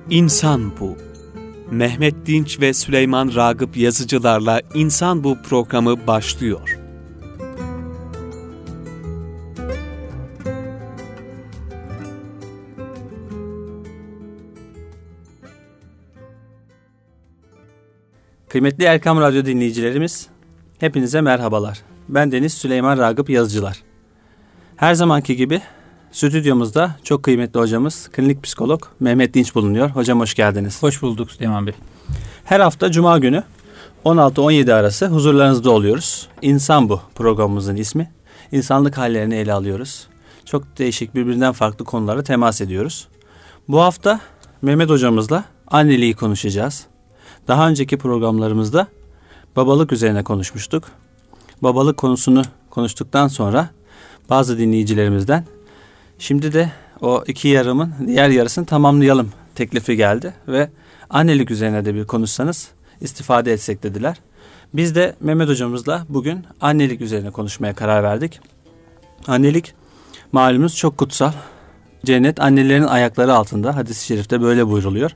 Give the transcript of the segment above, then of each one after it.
İnsan Bu. Mehmet Dinç ve Süleyman Ragıp Yazıcılarla İnsan Bu programı başlıyor. Kıymetli Erkam Radyo dinleyicilerimiz, hepinize merhabalar. Ben Deniz Süleyman Ragıp Yazıcılar. Her zamanki gibi stüdyomuzda çok kıymetli hocamız, klinik psikolog Mehmet Dinç bulunuyor. Hocam hoş geldiniz. Hoş bulduk Süleyman Bey. Her hafta Cuma günü 16-17 arası huzurlarınızda oluyoruz. İnsan Bu programımızın ismi. İnsanlık hallerini ele alıyoruz. Çok değişik, birbirinden farklı konulara temas ediyoruz. Bu hafta Mehmet hocamızla anneliği konuşacağız. Daha önceki programlarımızda babalık üzerine konuşmuştuk. Babalık konusunu konuştuktan sonra bazı dinleyicilerimizden şimdi de o iki yarımın diğer yarısını tamamlayalım teklifi geldi ve annelik üzerine de bir konuşsanız istifade etsek dediler. Biz de Mehmet hocamızla bugün annelik üzerine konuşmaya karar verdik. Annelik malumunuz çok kutsal. Cennet annelerin ayakları altında, hadis-i şerifte böyle buyruluyor.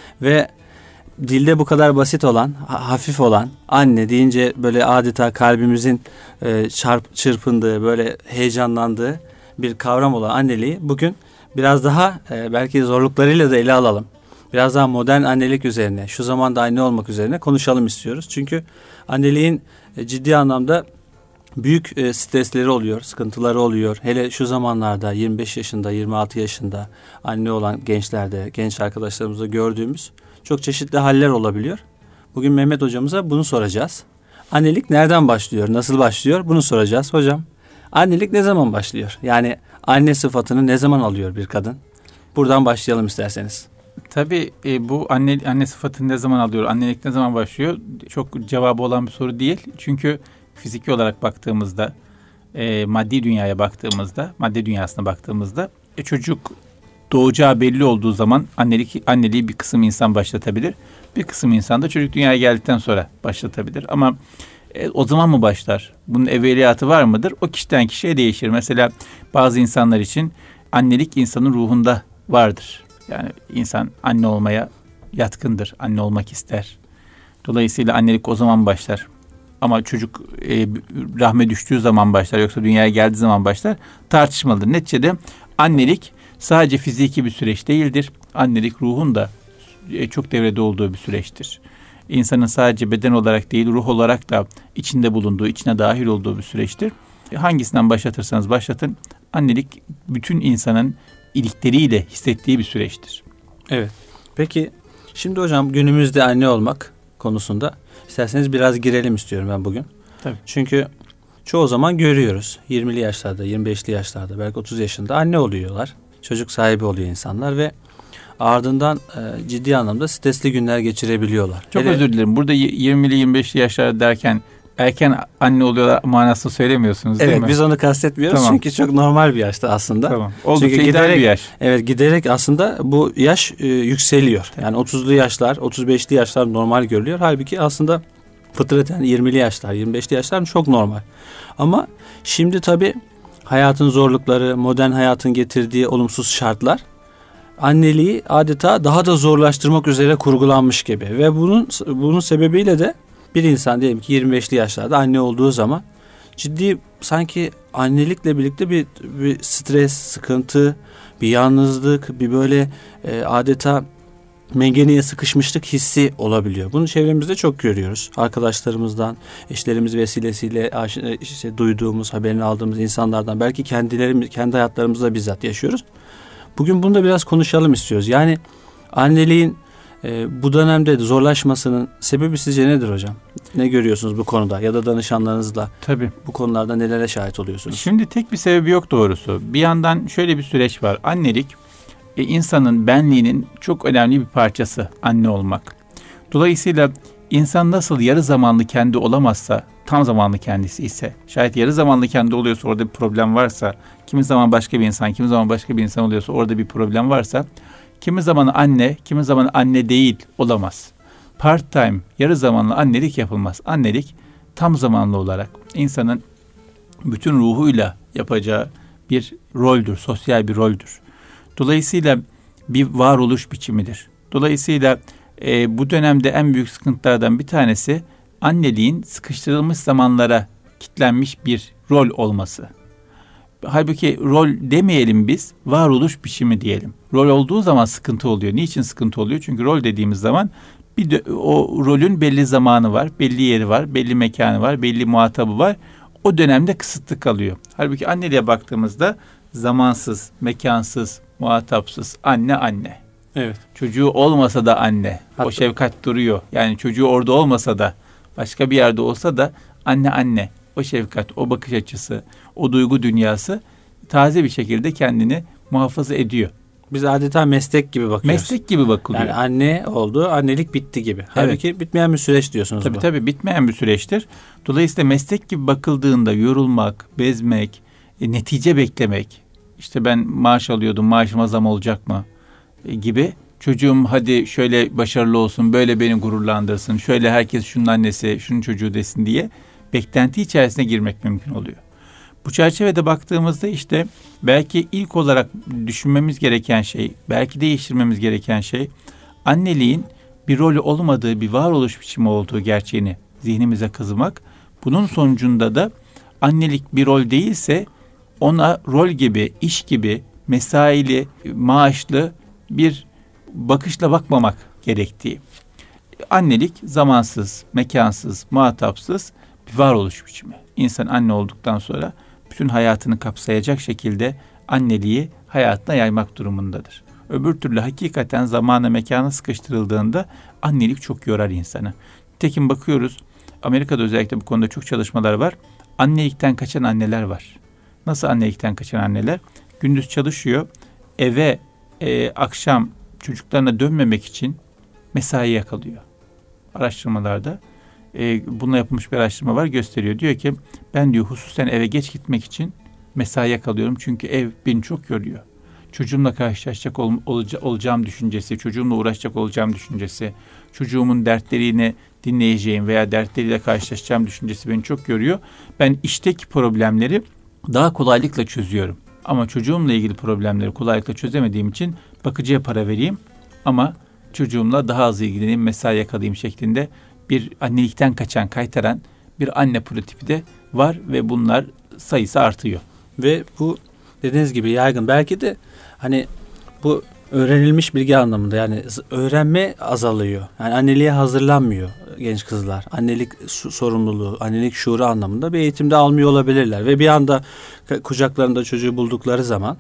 Ve dilde bu kadar basit olan, hafif olan, anne deyince böyle adeta kalbimizin çırpındığı, böyle heyecanlandığı bir kavram olan anneliği bugün biraz daha belki zorluklarıyla da ele alalım. Biraz daha modern annelik üzerine, şu zamanda anne olmak üzerine konuşalım istiyoruz. Çünkü anneliğin ciddi anlamda büyük stresleri oluyor, sıkıntıları oluyor. Hele şu zamanlarda 25 yaşında, 26 yaşında anne olan gençlerde, genç arkadaşlarımızda gördüğümüz çok çeşitli haller olabiliyor. Bugün Mehmet hocamıza bunu soracağız. Annelik nereden başlıyor, nasıl başlıyor bunu soracağız. Hocam, annelik ne zaman başlıyor? Yani anne sıfatını ne zaman alıyor bir kadın? Buradan başlayalım isterseniz. Tabii bu anne sıfatını ne zaman alıyor, annelik ne zaman başlıyor? Çok cevabı olan bir soru değil. Çünkü fiziki olarak baktığımızda, maddi dünyaya baktığımızda, madde dünyasına baktığımızda çocuk doğacağı belli olduğu zaman anneliği bir kısım insan başlatabilir. Bir kısım insan da çocuk dünyaya geldikten sonra başlatabilir. Ama o zaman mı başlar? Bunun evveliyatı var mıdır? O kişiden kişiye değişir. Mesela bazı insanlar için annelik insanın ruhunda vardır. Yani insan anne olmaya yatkındır. Anne olmak ister. Dolayısıyla annelik o zaman başlar. Ama çocuk rahme düştüğü zaman başlar. Yoksa dünyaya geldiği zaman başlar. Tartışmalıdır. Neticede annelik sadece fiziki bir süreç değildir. Annelik ruhun da çok devrede olduğu bir süreçtir. İnsanın sadece beden olarak değil, ruh olarak da içinde bulunduğu, içine dahil olduğu bir süreçtir. Hangisinden başlatırsanız başlatın, annelik bütün insanın ilikleriyle hissettiği bir süreçtir. Evet. Peki şimdi hocam günümüzde anne olmak konusunda isterseniz biraz girelim istiyorum ben bugün. Tabii. Çünkü çoğu zaman görüyoruz 20'li yaşlarda, 25'li yaşlarda, belki 30 yaşında anne oluyorlar. Çocuk sahibi oluyor insanlar ve ardından ciddi anlamda stresli günler geçirebiliyorlar. Çok özür dilerim. Burada 20'li 25'li yaşlar derken erken anne oluyorlar manasını söylemiyorsunuz değil mi? Evet, biz onu kastetmiyoruz. Tamam. Çünkü çok normal bir yaşta aslında. Tamam. Oldukça ideal bir yaş. Evet, giderek aslında bu yaş yükseliyor. Yani 30'lu yaşlar, 35'li yaşlar normal görülüyor. Halbuki aslında fıtraten 20'li yaşlar, 25'li yaşlar çok normal. Ama şimdi tabii hayatın zorlukları, modern hayatın getirdiği olumsuz şartlar anneliği adeta daha da zorlaştırmak üzere kurgulanmış gibi. Ve bunun sebebiyle de bir insan diyelim ki 25'li yaşlarda anne olduğu zaman ciddi sanki annelikle birlikte bir stres, sıkıntı, bir yalnızlık, bir böyle adeta mengeneye sıkışmışlık hissi olabiliyor. Bunu çevremizde çok görüyoruz. Arkadaşlarımızdan, eşlerimiz vesilesiyle duyduğumuz, haberini aldığımız insanlardan, belki kendi hayatlarımızda bizzat yaşıyoruz. Bugün bunu da biraz konuşalım istiyoruz. Yani anneliğin bu dönemde zorlaşmasının sebebi sizce nedir hocam? Ne görüyorsunuz bu konuda ya da danışanlarınızla? Tabii. Bu konularda nelere şahit oluyorsunuz? Şimdi tek bir sebebi yok doğrusu. Bir yandan şöyle bir süreç var. Annelik insanın benliğinin çok önemli bir parçası anne olmak. Dolayısıyla insan nasıl yarı zamanlı kendi olamazsa tam zamanlı kendisi ise, şayet yarı zamanlı kendi oluyorsa orada bir problem varsa, kimi zaman başka bir insan, kimi zaman başka bir insan oluyorsa orada bir problem varsa, kimi zaman anne, kimi zaman anne değil olamaz. Part time, yarı zamanlı annelik yapılmaz. Annelik tam zamanlı olarak insanın bütün ruhuyla yapacağı bir roldür, sosyal bir roldür. Dolayısıyla bir varoluş biçimidir. Dolayısıyla bu dönemde en büyük sıkıntılardan bir tanesi anneliğin sıkıştırılmış zamanlara kitlenmiş bir rol olması. Halbuki rol demeyelim biz, varoluş biçimi diyelim. Rol olduğu zaman sıkıntı oluyor. Niçin sıkıntı oluyor? Çünkü rol dediğimiz zaman o rolün belli zamanı var, belli yeri var, belli mekanı var, belli muhatabı var. O dönemde kısıtlı kalıyor. Halbuki anneliğe baktığımızda zamansız, mekansız, muhatapsız, anne. Evet. Çocuğu olmasa da anne. Hatta, o şefkat duruyor. Yani çocuğu orada olmasa da, başka bir yerde olsa da anne. O şefkat, o bakış açısı, o duygu dünyası taze bir şekilde kendini muhafaza ediyor. Biz adeta meslek gibi bakıyoruz. Meslek gibi bakılıyor. Yani anne oldu, annelik bitti gibi. Halbuki bitmeyen bir süreç diyorsunuz bu. Tabii bitmeyen bir süreçtir. Dolayısıyla meslek gibi bakıldığında yorulmak, bezmek, netice beklemek, işte ben maaş alıyordum, maaşıma zam olacak mı gibi, çocuğum hadi şöyle başarılı olsun, böyle beni gururlandırsın, şöyle herkes şunun annesi, şunun çocuğu desin diye beklenti içerisine girmek mümkün oluyor. Bu çerçevede baktığımızda işte belki ilk olarak düşünmemiz gereken şey, belki değiştirmemiz gereken şey, anneliğin bir rolü olmadığı, bir varoluş biçimi olduğu gerçeğini zihnimize kazımak. Bunun sonucunda da annelik bir rol değilse ona rol gibi, iş gibi, mesaili, maaşlı bir bakışla bakmamak gerektiği. Annelik zamansız, mekansız, muhatapsız bir varoluş biçimi. İnsan anne olduktan sonra bütün hayatını kapsayacak şekilde anneliği hayatına yaymak durumundadır. Öbür türlü hakikaten zamana mekana sıkıştırıldığında annelik çok yorar insanı. Nitekim bakıyoruz, Amerika'da özellikle bu konuda çok çalışmalar var. Annelikten kaçan anneler var. Nasıl annelikten kaçan anneler? Gündüz çalışıyor, eve akşam çocuklarına dönmemek için mesai yakalıyor. Araştırmalarda bununla yapılmış bir araştırma var, gösteriyor. Diyor ki ben diyor hususen eve geç gitmek için mesai yakalıyorum çünkü ev beni çok yoruyor. Çocuğumla karşılaşacak olacağım düşüncesi, çocuğumla uğraşacak olacağım düşüncesi, çocuğumun dertlerini dinleyeceğim veya dertleriyle karşılaşacağım düşüncesi beni çok yoruyor. Ben işteki problemleri daha kolaylıkla çözüyorum. Ama çocuğumla ilgili problemleri kolaylıkla çözemediğim için bakıcıya para vereyim ama çocuğumla daha az ilgileneyim, mesai yakalayayım şeklinde bir annelikten kaçan, kaytaran bir anne prototipi de var ve bunlar sayısı artıyor. Ve bu dediğiniz gibi yaygın. Belki de hani bu öğrenilmiş bilgi anlamında, yani öğrenme azalıyor. Yani anneliğe hazırlanmıyor genç kızlar. Annelik sorumluluğu, annelik şuuru anlamında bir eğitimde almıyor olabilirler. Ve bir anda kucaklarında çocuğu buldukları zaman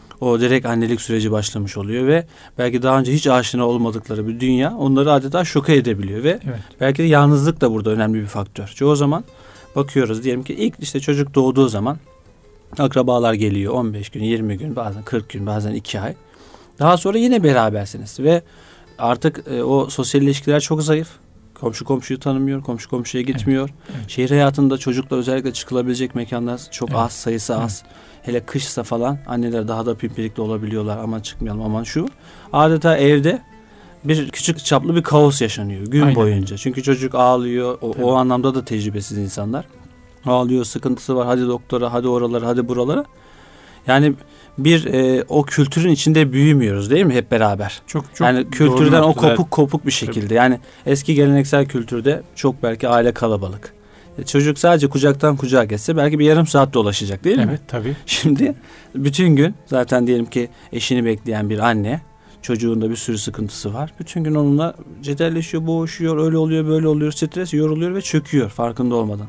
o direkt annelik süreci başlamış oluyor ve belki daha önce hiç aşina olmadıkları bir dünya onları adeta şoka edebiliyor ve belki de yalnızlık da burada önemli bir faktör. Çoğu zaman bakıyoruz, diyelim ki ilk işte çocuk doğduğu zaman akrabalar geliyor 15 gün, 20 gün, bazen 40 gün, bazen 2 ay. Daha sonra yine berabersiniz ve artık o sosyal ilişkiler çok zayıf. Komşu komşuyu tanımıyor, komşu komşuya gitmiyor. Evet. Şehir hayatında çocukla özellikle çıkılabilecek mekanlar çok az, sayısı az. Hele kışsa falan anneler daha da pimpirikli olabiliyorlar. Aman çıkmayalım, aman şu. Adeta evde bir küçük çaplı bir kaos yaşanıyor gün boyunca. Çünkü çocuk ağlıyor. O anlamda da tecrübesiz insanlar. Ağlıyor, sıkıntısı var. Hadi doktora, hadi oralara, hadi buralara. Yani bir o kültürün içinde büyümüyoruz değil mi hep beraber? Çok yani kültürden o kopuk bir şekilde. Tabii. Yani eski geleneksel kültürde çok belki aile kalabalık. Çocuk sadece kucaktan kucağa geçse belki bir yarım saat dolaşacak değil mi? Evet tabii. Şimdi bütün gün zaten diyelim ki eşini bekleyen bir anne, çocuğunda bir sürü sıkıntısı var. Bütün gün onunla cedelleşiyor, boğuşuyor, öyle oluyor, böyle oluyor, stres, yoruluyor ve çöküyor farkında olmadan.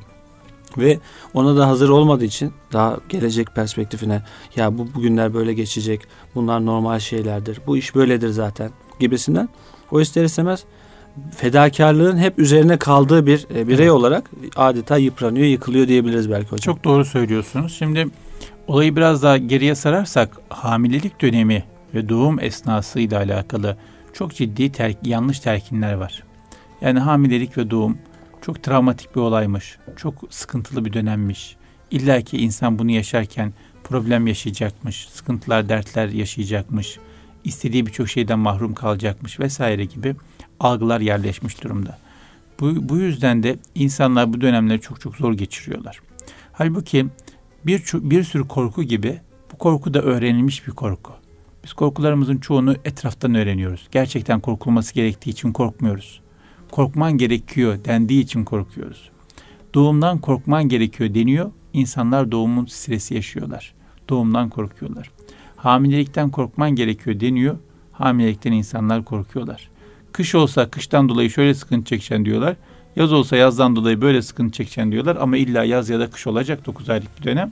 Ve ona da hazır olmadığı için daha gelecek perspektifine ya bu bugünler böyle geçecek, bunlar normal şeylerdir, bu iş böyledir zaten gibisinden o ister istemez fedakarlığın hep üzerine kaldığı bir birey olarak adeta yıpranıyor, yıkılıyor diyebiliriz belki hocam. Çok doğru söylüyorsunuz. Şimdi olayı biraz daha geriye sararsak hamilelik dönemi ve doğum esnasıyla alakalı çok ciddi yanlış telkinler var. Yani hamilelik ve doğum çok travmatik bir olaymış, çok sıkıntılı bir dönemmiş. İlla ki insan bunu yaşarken problem yaşayacakmış, sıkıntılar, dertler yaşayacakmış, istediği birçok şeyden mahrum kalacakmış vesaire gibi algılar yerleşmiş durumda. Bu yüzden de insanlar bu dönemleri çok çok zor geçiriyorlar. Halbuki bir sürü korku gibi bu korku da öğrenilmiş bir korku. Biz korkularımızın çoğunu etraftan öğreniyoruz. Gerçekten korkulması gerektiği için korkmuyoruz. Korkman gerekiyor dendiği için korkuyoruz. Doğumdan korkman gerekiyor deniyor. İnsanlar doğumun stresi yaşıyorlar. Doğumdan korkuyorlar. Hamilelikten korkman gerekiyor deniyor. Hamilelikten insanlar korkuyorlar. Kış olsa kıştan dolayı şöyle sıkıntı çekeceksin diyorlar. Yaz olsa yazdan dolayı böyle sıkıntı çekeceksin diyorlar. Ama illa yaz ya da kış olacak 9 aylık bir dönem.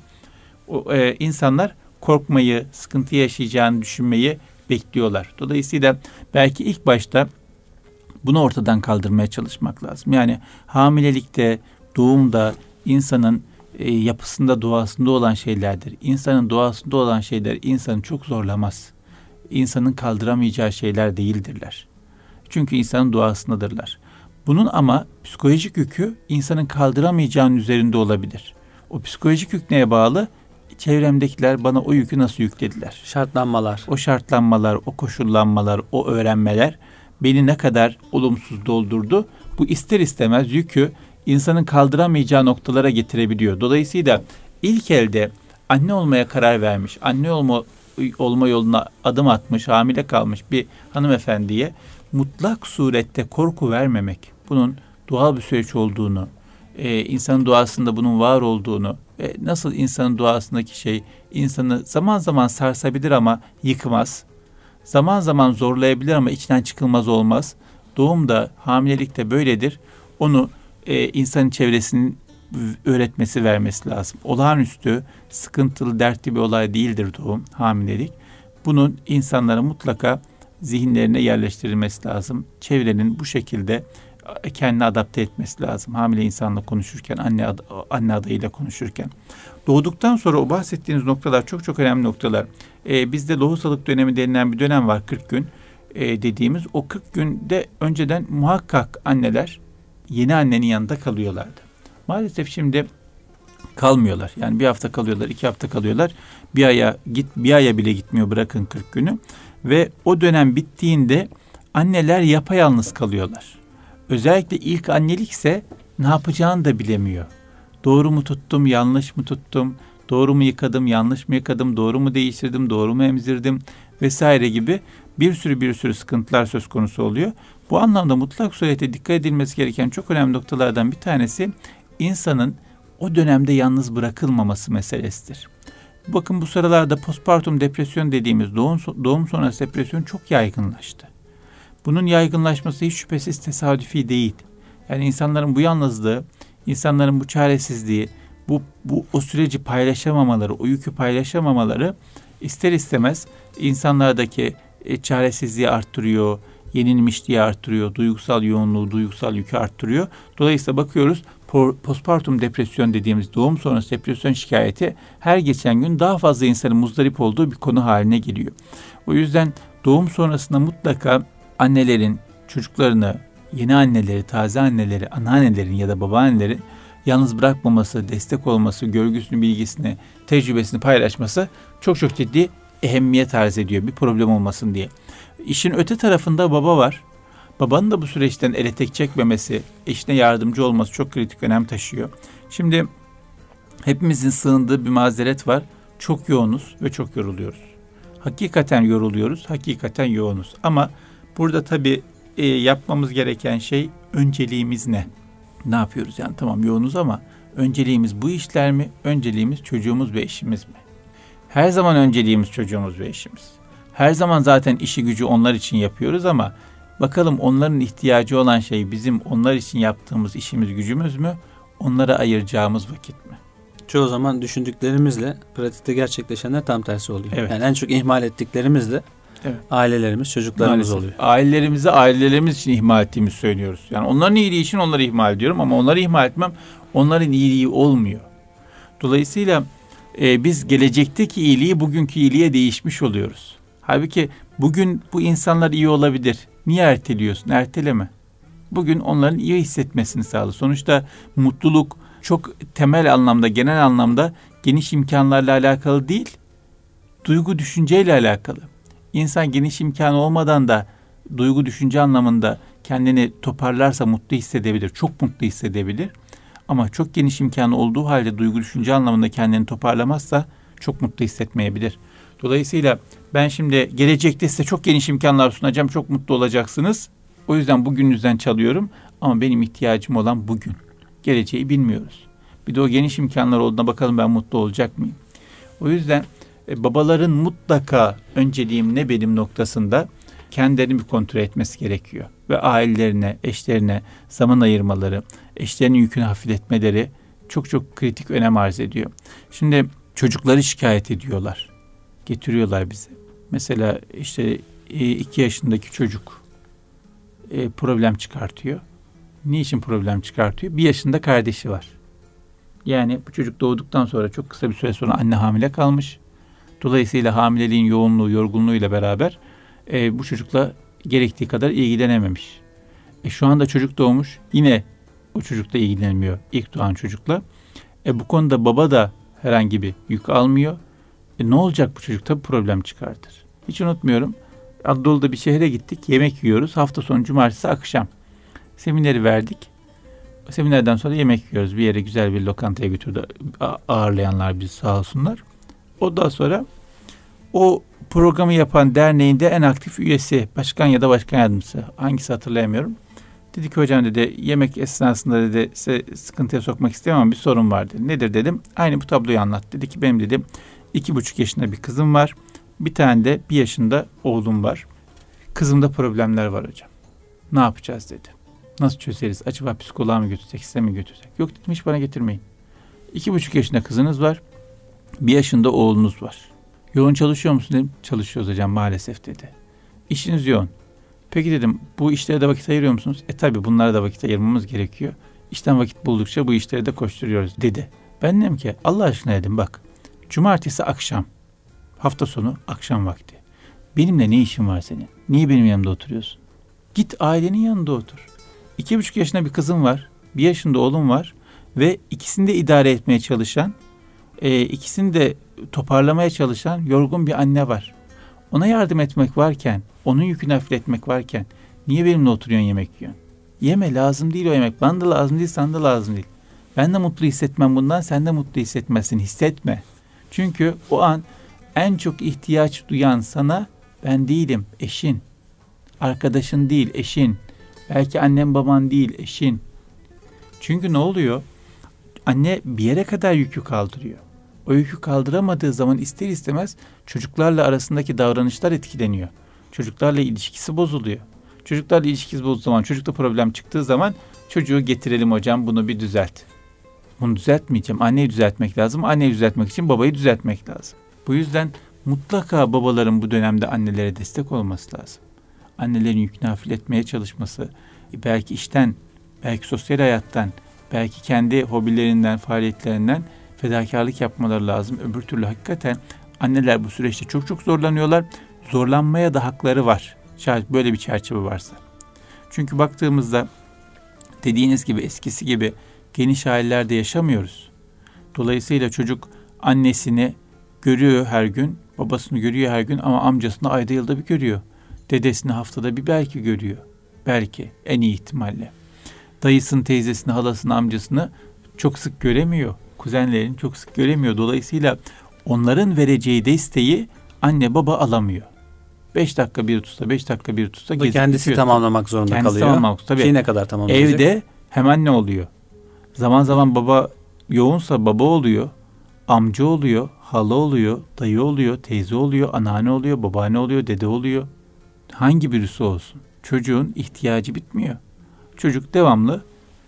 İnsanlar korkmayı, sıkıntı yaşayacağını düşünmeyi bekliyorlar. Dolayısıyla belki ilk başta bunu ortadan kaldırmaya çalışmak lazım. Yani hamilelikte, doğumda insanın yapısında, doğasında olan şeylerdir. İnsanın doğasında olan şeyler insanı çok zorlamaz. İnsanın kaldıramayacağı şeyler değildirler. Çünkü insanın doğasındadırlar. Bunun ama psikolojik yükü insanın kaldıramayacağının üzerinde olabilir. O psikolojik yük neye bağlı? Çevremdekiler bana o yükü nasıl yüklediler? Şartlanmalar. O şartlanmalar, o koşullanmalar, o öğrenmeler beni ne kadar olumsuz doldurdu? Bu ister istemez yükü insanın kaldıramayacağı noktalara getirebiliyor. Dolayısıyla ilk elde anne olmaya karar vermiş, anne olma yoluna adım atmış, hamile kalmış bir hanımefendiye mutlak surette korku vermemek, bunun doğal bir süreç olduğunu, insanın doğasında bunun var olduğunu ve nasıl insanın doğasındaki şey insanı zaman zaman sarsabilir ama yıkmaz, zaman zaman zorlayabilir ama içinden çıkılmaz olmaz. Doğum da hamilelik de böyledir. Onu insanın çevresinin öğretmesi, vermesi lazım. Olağanüstü, sıkıntılı, dertli bir olay değildir doğum, hamilelik. Bunun insanlara mutlaka zihinlerine yerleştirilmesi lazım. Çevrenin bu şekilde kendini adapte etmesi lazım. Hamile insanla konuşurken, anne adayıyla konuşurken. Doğduktan sonra o bahsettiğiniz noktalar çok çok önemli noktalar. Bizde lohusalık dönemi denilen bir dönem var, 40 gün dediğimiz. O 40 günde önceden muhakkak anneler yeni annenin yanında kalıyorlardı. Maalesef şimdi kalmıyorlar. Yani bir hafta kalıyorlar, 2 hafta kalıyorlar. Bir aya bile gitmiyor, bırakın 40 günü. Ve o dönem bittiğinde anneler yapayalnız kalıyorlar. Özellikle ilk annelikse ne yapacağını da bilemiyor. Doğru mu tuttum, yanlış mı tuttum? Doğru mu yıkadım, yanlış mı yıkadım? Doğru mu değiştirdim, doğru mu emzirdim? Vesaire gibi bir sürü sıkıntılar söz konusu oluyor. Bu anlamda mutlak surette dikkat edilmesi gereken çok önemli noktalardan bir tanesi insanın o dönemde yalnız bırakılmaması meselesidir. Bakın bu sıralarda postpartum depresyon dediğimiz doğum sonrası depresyon çok yaygınlaştı. Bunun yaygınlaşması hiç şüphesiz tesadüfi değil. Yani insanların bu yalnızlığı, insanların bu çaresizliği, o süreci paylaşamamaları, o yükü paylaşamamaları ister istemez insanlardaki çaresizliği arttırıyor, yenilmişliği arttırıyor, duygusal yoğunluğu, duygusal yükü arttırıyor. Dolayısıyla bakıyoruz postpartum depresyon dediğimiz doğum sonrası depresyon şikayeti her geçen gün daha fazla insanın muzdarip olduğu bir konu haline geliyor. O yüzden doğum sonrasında mutlaka annelerin çocuklarını, yeni anneleri, taze anneleri, anneannelerin ya da babaannelerin yalnız bırakmaması, destek olması, görgüsünü, bilgisini, tecrübesini paylaşması çok çok ciddi ehemmiyet arz ediyor, bir problem olmasın diye. İşin öte tarafında baba var. Babanın da bu süreçten ele tek çekmemesi, eşine yardımcı olması çok kritik önem taşıyor. Şimdi hepimizin sığındığı bir mazeret var. Çok yoğunuz ve çok yoruluyoruz. Hakikaten yoruluyoruz, hakikaten yoğunuz. Ama burada tabii yapmamız gereken şey, önceliğimiz ne? Ne yapıyoruz? Yani tamam yoğunuz ama önceliğimiz bu işler mi? Önceliğimiz çocuğumuz ve eşimiz mi? Her zaman önceliğimiz çocuğumuz ve eşimiz. Her zaman zaten işi gücü onlar için yapıyoruz ama bakalım onların ihtiyacı olan şey bizim onlar için yaptığımız işimiz gücümüz mü? Onlara ayıracağımız vakit mi? Çoğu zaman düşündüklerimizle pratikte gerçekleşenler tam tersi oluyor. Evet. Yani en çok ihmal ettiklerimizle ailelerimiz, çocuklarımız Maalesef oluyor. Ailelerimiz için ihmal ettiğimizi söylüyoruz. Yani onların iyiliği için onları ihmal ediyorum ama onları ihmal etmem onların iyiliği olmuyor. Dolayısıyla biz gelecekteki iyiliği bugünkü iyiliğe değişmiş oluyoruz. Halbuki bugün bu insanlar iyi olabilir. Niye erteliyorsun? Erteleme. Bugün onların iyi hissetmesini sağla. Sonuçta mutluluk çok temel anlamda, genel anlamda geniş imkanlarla alakalı değil, duygu düşünceyle alakalı. İnsan geniş imkanı olmadan da duygu düşünce anlamında kendini toparlarsa mutlu hissedebilir, çok mutlu hissedebilir. Ama çok geniş imkanı olduğu halde duygu düşünce anlamında kendini toparlamazsa çok mutlu hissetmeyebilir. Dolayısıyla Ben şimdi gelecekte size çok geniş imkanlar sunacağım. Çok mutlu olacaksınız. O yüzden bugününüzden çalıyorum. Ama benim ihtiyacım olan bugün. Geleceği bilmiyoruz. Bir de o geniş imkanlar olduğuna bakalım ben mutlu olacak mıyım? O yüzden babaların mutlaka önceliğim ne benim noktasında kendilerini bir kontrol etmesi gerekiyor. Ve ailelerine, eşlerine zaman ayırmaları, eşlerinin yükünü hafifletmeleri çok çok kritik önem arz ediyor. Şimdi çocukları şikayet ediyorlar. Getiriyorlar bize. Mesela işte 2 yaşındaki çocuk problem çıkartıyor. Niçin problem çıkartıyor? 1 yaşında kardeşi var. Yani bu çocuk doğduktan sonra çok kısa bir süre sonra anne hamile kalmış. Dolayısıyla hamileliğin yoğunluğu, yorgunluğuyla beraber bu çocukla gerektiği kadar ilgilenememiş. Şu anda çocuk doğmuş. Yine o çocukla ilgilenmiyor. İlk doğan çocukla. Bu konuda baba da herhangi bir yük almıyor. Ne olacak bu çocuk? Tabii problem çıkartır. Hiç unutmuyorum. Anadolu'da bir şehre gittik. Yemek yiyoruz. Hafta sonu cumartesi akşam. Semineri verdik. O seminerden sonra yemek yiyoruz. Bir yere güzel bir lokantaya götürdü. Ağırlayanlar bizi sağ olsunlar. Ondan sonra o programı yapan derneğin de en aktif üyesi, başkan ya da başkan yardımcısı, hangisi hatırlayamıyorum. Dedi ki hocam dedi yemek esnasında dedi size sıkıntıya sokmak istemem ama bir sorun var dedi. Nedir dedim. Aynı bu tabloyu anlat. Dedi ki benim dedim 2,5 yaşında bir kızım var. Bir tane de 1 yaşında oğlum var. Kızımda problemler var hocam. Ne yapacağız dedi. Nasıl çözeriz? Acaba psikoloğa mı götürsek, size mi götürsek? Yok dedim hiç bana getirmeyin. 2,5 yaşında kızınız var. 1 yaşında oğlunuz var. Yoğun çalışıyor musun dedim. Çalışıyoruz hocam maalesef dedi. İşiniz yoğun. Peki dedim bu işlere de vakit ayırıyor musunuz? Tabii bunlara da vakit ayırmamız gerekiyor. İşten vakit buldukça bu işleri de koşturuyoruz dedi. Ben dedim ki Allah aşkına dedim bak. Cumartesi akşam, hafta sonu akşam vakti. Benimle ne işin var senin? Niye benim yanımda oturuyorsun? Git ailenin yanında otur. 2,5 yaşında bir kızım var. 1 yaşında oğlum var. Ve ikisini de idare etmeye çalışan, ikisini de toparlamaya çalışan yorgun bir anne var. Ona yardım etmek varken, onun yükünü hafifletmek varken niye benimle oturuyorsun yemek yiyorsun? Yeme, lazım değil o yemek. Bana da lazım değil, sana da lazım değil. Ben de mutlu hissetmem bundan, sen de mutlu hissetmezsin. Hissetme. Çünkü o an en çok ihtiyaç duyan sana ben değilim, eşin. Arkadaşın değil, eşin. Belki annen baban değil, eşin. Çünkü ne oluyor? Anne bir yere kadar yükü kaldırıyor. O yükü kaldıramadığı zaman ister istemez çocuklarla arasındaki davranışlar etkileniyor. Çocuklarla ilişkisi bozuluyor. Çocuklarla ilişkisi bozulduğu zaman, çocukta problem çıktığı zaman çocuğu getirelim hocam bunu bir düzelt. Bunu düzeltmeyeceğim. Anneyi düzeltmek lazım. Anneyi düzeltmek için babayı düzeltmek lazım. Bu yüzden mutlaka babaların bu dönemde annelere destek olması lazım. Annelerin yükünü hafifletmeye çalışması, belki işten, belki sosyal hayattan, belki kendi hobilerinden, faaliyetlerinden fedakarlık yapmaları lazım. Öbür türlü hakikaten anneler bu süreçte çok çok zorlanıyorlar. Zorlanmaya da hakları var. Böyle bir çerçeve varsa. Çünkü baktığımızda dediğiniz gibi eskisi gibi geniş ailelerde yaşamıyoruz. Dolayısıyla çocuk annesini görüyor her gün, babasını görüyor her gün ama amcasını ayda yılda bir görüyor. Dedesini haftada bir belki görüyor. Belki en iyi ihtimalle. Dayısını, teyzesini, halasını, amcasını çok sık göremiyor. Kuzenlerini çok sık göremiyor. Dolayısıyla onların vereceği desteği anne baba alamıyor. 5 dakika bir tutsa, 5 dakika bir tutsa kendisi tamamlamak zorunda kendisi kalıyor. Tamamlamak, tabii. Ne kadar tamamlayacak? Evde hem anne oluyor. Zaman zaman baba yoğunsa baba oluyor. Amca oluyor, hala oluyor, dayı oluyor, teyze oluyor, anneanne oluyor, babaanne oluyor, dede oluyor. Hangi birisi olsun? Çocuğun ihtiyacı bitmiyor. Çocuk devamlı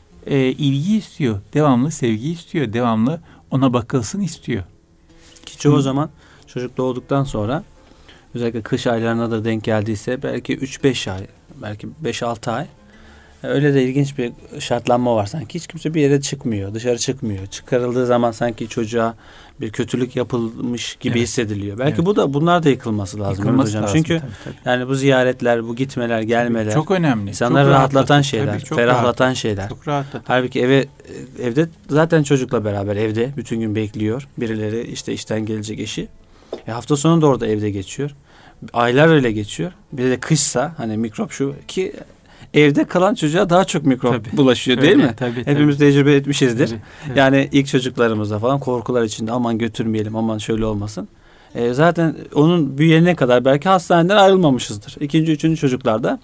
ilgi istiyor, devamlı sevgi istiyor, devamlı ona bakılsın istiyor. Ki çoğu zaman çocuk doğduktan sonra özellikle kış aylarına da denk geldiyse belki 3-5 ay, belki 5-6 ay öyle de ilginç bir şartlanma var sanki. Hiç kimse bir yere çıkmıyor, dışarı çıkmıyor. Çıkarıldığı zaman sanki çocuğa bir kötülük yapılmış gibi hissediliyor. Belki bunlar da yıkılması lazım. Yıkılması hocam. lazım. Çünkü tabii. Yani bu ziyaretler, bu gitmeler, gelmeler çok önemli. İnsanları çok rahatlatan şeyler, tabii, ferahlatan şeyler. Çok rahatlatan. Halbuki evde zaten çocukla beraber evde bütün gün bekliyor. Birileri işte işten gelecek eşi. Hafta sonu da orada evde geçiyor. Aylar öyle geçiyor. Bir de kışsa hani mikrop şu ki evde kalan çocuğa daha çok mikrop bulaşıyor değil mi? Tabii. Hepimiz tecrübe etmişizdir. Tabii. Yani ilk çocuklarımızda falan korkular içinde aman götürmeyelim, aman şöyle olmasın. Zaten onun büyüyene kadar belki hastaneden ayrılmamışızdır. 2. 3. çocuklarda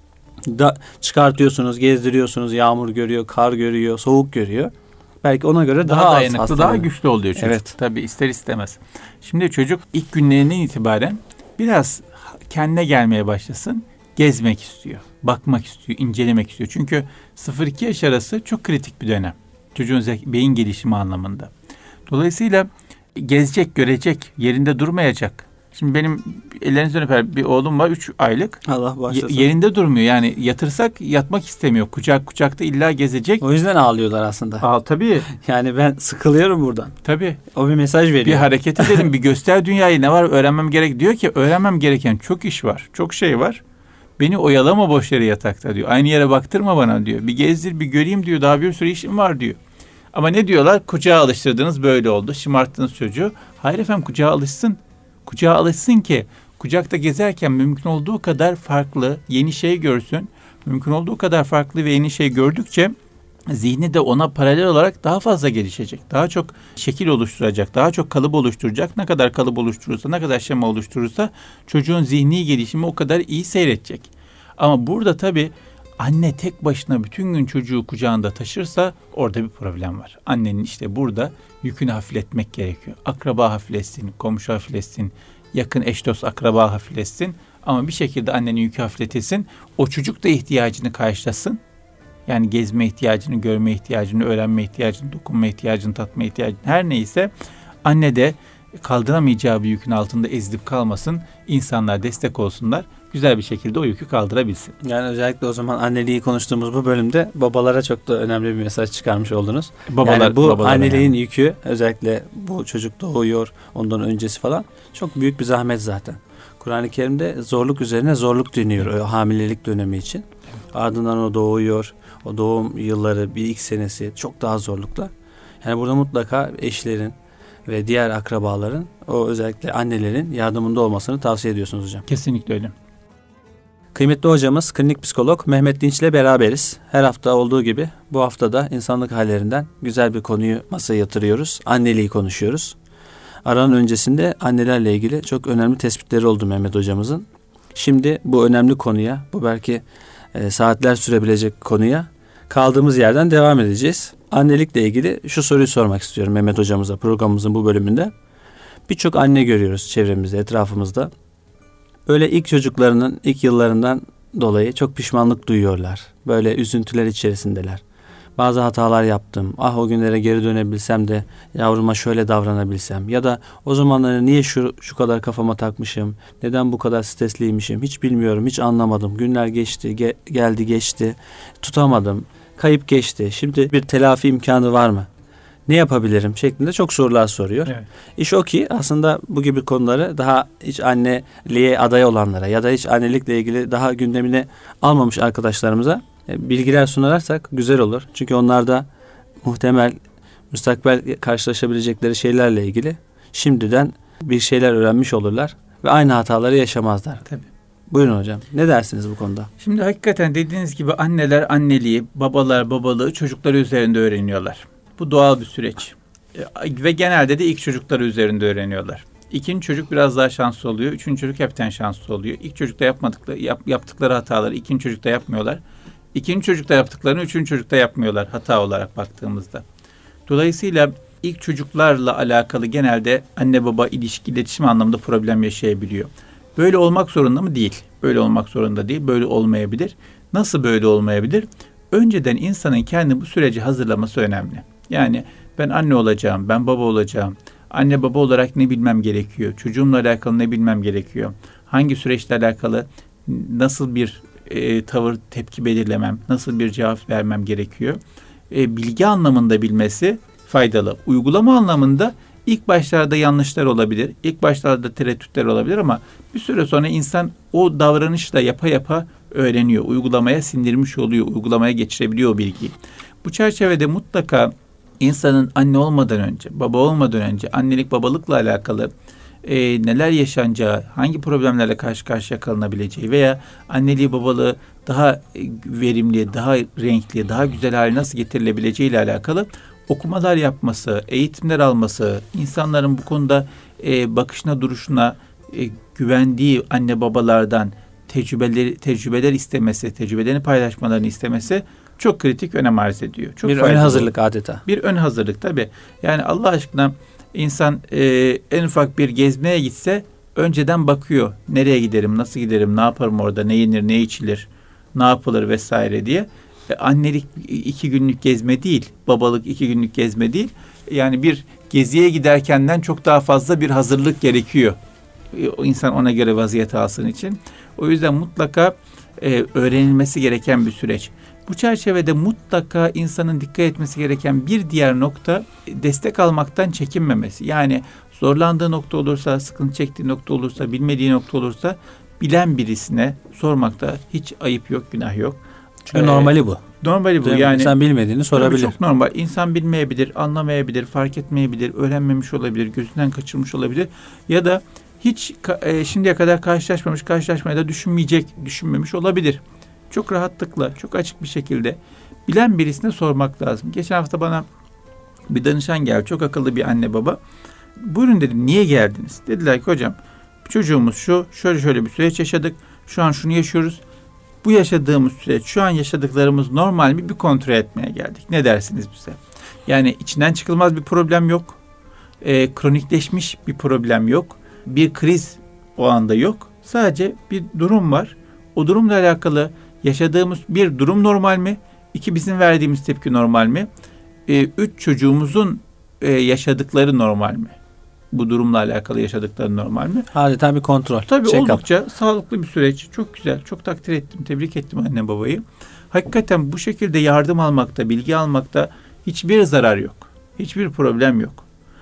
çıkartıyorsunuz, gezdiriyorsunuz, yağmur görüyor, kar görüyor, soğuk görüyor. Belki ona göre daha dayanıklı, daha güçlü oluyor çocuk. Evet. Tabii ister istemez. Şimdi çocuk ilk günlerinden itibaren biraz kendine gelmeye başlasın. Gezmek istiyor, bakmak istiyor, incelemek istiyor. Çünkü 0-2 yaş arası çok kritik bir dönem. Çocuğun beyin gelişimi anlamında. Dolayısıyla gezecek, görecek, yerinde durmayacak. Şimdi benim ellerinizden öper bir oğlum var, 3 aylık. Allah bağışlasın. Yerinde durmuyor. Yani yatırsak yatmak istemiyor. Kucakta illa gezecek. O yüzden ağlıyorlar aslında. Tabii. Yani ben sıkılıyorum buradan. Tabii. O bir mesaj veriyor. Bir hareket edelim, bir göster dünyayı, ne var öğrenmem gerek. Diyor ki öğrenmem gereken çok iş var, çok şey var. Beni oyalama boş yere yatakta diyor. Aynı yere baktırma bana diyor. Bir gezdir, bir göreyim diyor. Daha bir sürü işim var diyor. Ama ne diyorlar? Kucağa alıştırdınız, böyle oldu. Şımarttınız çocuğu. Hayır efendim, kucağa alışsın. Kucağa alışsın ki kucakta gezerken mümkün olduğu kadar farklı, yeni şey görsün. Mümkün olduğu kadar farklı ve yeni şey gördükçe zihni de ona paralel olarak daha fazla gelişecek. Daha çok şekil oluşturacak, daha çok kalıp oluşturacak. Ne kadar kalıp oluşturursa, ne kadar şema oluşturursa çocuğun zihni gelişimi o kadar iyi seyredecek. Ama burada tabii anne tek başına bütün gün çocuğu kucağında taşırsa orada bir problem var. Annenin işte burada yükünü hafifletmek gerekiyor. Akraba hafifletsin, komşu hafifletsin, yakın eş dost akraba hafifletsin. Ama bir şekilde annenin yükü hafifletilsin. O çocuk da ihtiyacını karşılasın. Yani gezme ihtiyacını, görme ihtiyacını, öğrenme ihtiyacını, dokunma ihtiyacını, tatma ihtiyacını, her neyse anne de kaldıramayacağı bir yükün altında ezilip kalmasın. İnsanlar destek olsunlar. Güzel bir şekilde o yükü kaldırabilsin. Yani özellikle o zaman anneliği konuştuğumuz bu bölümde babalara çok da önemli bir mesaj çıkarmış oldunuz. Yani bu anneliğin yükü, özellikle bu çocuk doğuyor, ondan öncesi falan çok büyük bir zahmet zaten. Kur'an-ı Kerim'de zorluk üzerine zorluk deniyor o hamilelik dönemi için. Ardından o doğuyor. O doğum yılları, bir ilk senesi çok daha zorluklar. Yani burada mutlaka eşlerin ve diğer akrabaların, o özellikle annelerin yardımında olmasını tavsiye ediyorsunuz hocam. Kesinlikle öyle. Kıymetli hocamız klinik psikolog Mehmet Dinç ile beraberiz. Her hafta olduğu gibi bu hafta da insanlık hallerinden güzel bir konuyu masaya yatırıyoruz. Anneliği konuşuyoruz. Aranın öncesinde annelerle ilgili çok önemli tespitleri oldu Mehmet hocamızın. Şimdi bu önemli konuya, bu belki saatler sürebilecek konuya kaldığımız yerden devam edeceğiz. Annelikle ilgili şu soruyu sormak istiyorum Mehmet hocamıza programımızın bu bölümünde. Birçok anne görüyoruz çevremizde, etrafımızda. Böyle ilk çocuklarının ilk yıllarından dolayı çok pişmanlık duyuyorlar. Böyle üzüntüler içerisindeler. Bazı hatalar yaptım. Ah o günlere geri dönebilsem de yavruma şöyle davranabilsem. Ya da o zamanları niye şu kadar kafama takmışım? Neden bu kadar stresliymişim? Hiç bilmiyorum, hiç anlamadım. Günler geçti, geldi geçti. Tutamadım. Kayıp geçti. Şimdi bir telafi imkanı var mı? Ne yapabilirim? Şeklinde çok sorular soruyor. Evet. İş o ki aslında bu gibi konuları daha hiç anneliğe aday olanlara ya da hiç annelikle ilgili daha gündemine almamış arkadaşlarımıza bilgiler sunarsak güzel olur. Çünkü onlar da muhtemel müstakbel karşılaşabilecekleri şeylerle ilgili şimdiden bir şeyler öğrenmiş olurlar ve aynı hataları yaşamazlar. Tabii. Buyurun hocam. Ne dersiniz bu konuda? Şimdi hakikaten dediğiniz gibi anneler anneliği, babalar babalığı çocukları üzerinde öğreniyorlar. Bu doğal bir süreç. Ve genelde de ilk çocukları üzerinde öğreniyorlar. İkinci çocuk biraz daha şanslı oluyor. Üçüncü çocuk hepten şanslı oluyor. İlk çocukta yaptıkları hataları ikinci çocukta yapmıyorlar. İkinci çocukta yaptıklarını üçüncü çocukta yapmıyorlar hata olarak baktığımızda. Dolayısıyla ilk çocuklarla alakalı genelde anne baba iletişim anlamında problem yaşayabiliyor. Böyle olmak zorunda mı? Değil. Böyle olmak zorunda değil. Böyle olmayabilir. Nasıl böyle olmayabilir? Önceden insanın kendi bu süreci hazırlaması önemli. Yani ben anne olacağım, ben baba olacağım. Anne baba olarak ne bilmem gerekiyor? Çocuğumla alakalı ne bilmem gerekiyor? Hangi süreçle alakalı nasıl bir tavır, tepki belirlemem, nasıl bir cevap vermem gerekiyor? Bilgi anlamında bilmesi faydalı. Uygulama anlamında ilk başlarda yanlışlar olabilir, ilk başlarda tereddütler olabilir ama bir süre sonra insan o davranışla yapa yapa öğreniyor. Uygulamaya sindirmiş oluyor, uygulamaya geçirebiliyor o bilgiyi. Bu çerçevede mutlaka insanın anne olmadan önce, baba olmadan önce annelik babalıkla alakalı neler yaşanacağı, hangi problemlerle karşı karşıya kalınabileceği veya anneliği babalığı daha verimli, daha renkli, daha güzel hale nasıl getirilebileceği ile alakalı okumalar yapması, eğitimler alması, insanların bu konuda bakışına, duruşuna güvendiği anne babalardan tecrübeler istemesi, tecrübelerini paylaşmalarını istemesi çok kritik önem arz ediyor. Çok bir ön hazırlık adeta. Bir ön hazırlık tabii. Yani Allah aşkına insan en ufak bir gezmeye gitse önceden bakıyor. Nereye giderim, nasıl giderim, ne yaparım orada, ne yenir, ne içilir, ne yapılır vesaire diye. Annelik 2 günlük gezme değil, babalık 2 günlük gezme değil. Yani bir geziye giderkenden çok daha fazla bir hazırlık gerekiyor. O insan ona göre vaziyet alsın için. O yüzden mutlaka öğrenilmesi gereken bir süreç. Bu çerçevede mutlaka insanın dikkat etmesi gereken bir diğer nokta destek almaktan çekinmemesi. Yani zorlandığı nokta olursa, sıkıntı çektiği nokta olursa, bilmediği nokta olursa bilen birisine sormakta hiç ayıp yok, günah yok. Çünkü normali bu. Normali bu. Değil yani insan bilmediğini sorabilir. Çok normal. İnsan bilmeyebilir, anlamayabilir, fark etmeyebilir, öğrenmemiş olabilir, gözünden kaçırmış olabilir ya da hiç şimdiye kadar karşılaşmaya da düşünmemiş olabilir. Çok rahatlıkla, çok açık bir şekilde bilen birisine sormak lazım. Geçen hafta bana bir danışan geldi. Çok akıllı bir anne baba. Buyurun dedim, niye geldiniz? Dediler ki hocam çocuğumuz şöyle bir süreç yaşadık. Şu an şunu yaşıyoruz. Bu yaşadığımız süreç, şu an yaşadıklarımız normal mi? Bir kontrol etmeye geldik. Ne dersiniz bize? Yani içinden çıkılmaz bir problem yok. Kronikleşmiş bir problem yok. Bir kriz o anda yok. Sadece bir durum var. O durumla alakalı yaşadığımız bir durum normal mi? 2 bizim verdiğimiz tepki normal mi? 3 çocuğumuzun yaşadıkları normal mi? Bu durumla alakalı yaşadıkları normal mi? Adeta bir kontrol. Tabii oldukça sağlıklı bir süreç. Çok güzel. Çok takdir ettim. Tebrik ettim anne babayı. Hakikaten bu şekilde yardım almakta, bilgi almakta hiçbir zarar yok. Hiçbir problem yok.